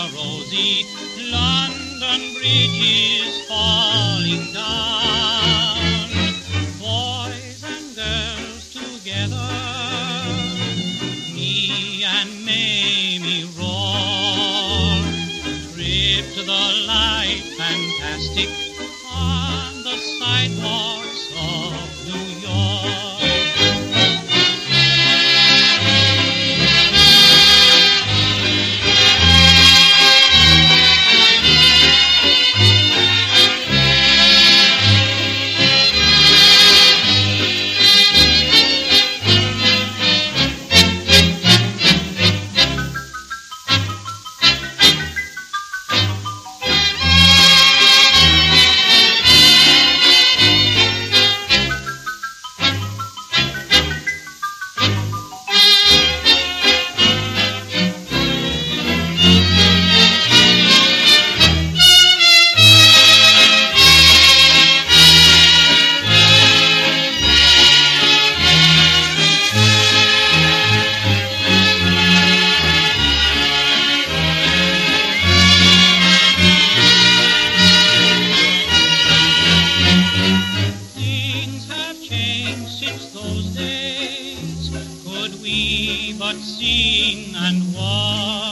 rosy London Bridge is falling down. Boys and girls together, me and Mamie roll. Trip to the light, fantastic, on the sidewalks of New York. Since those days, could we but sing and walk?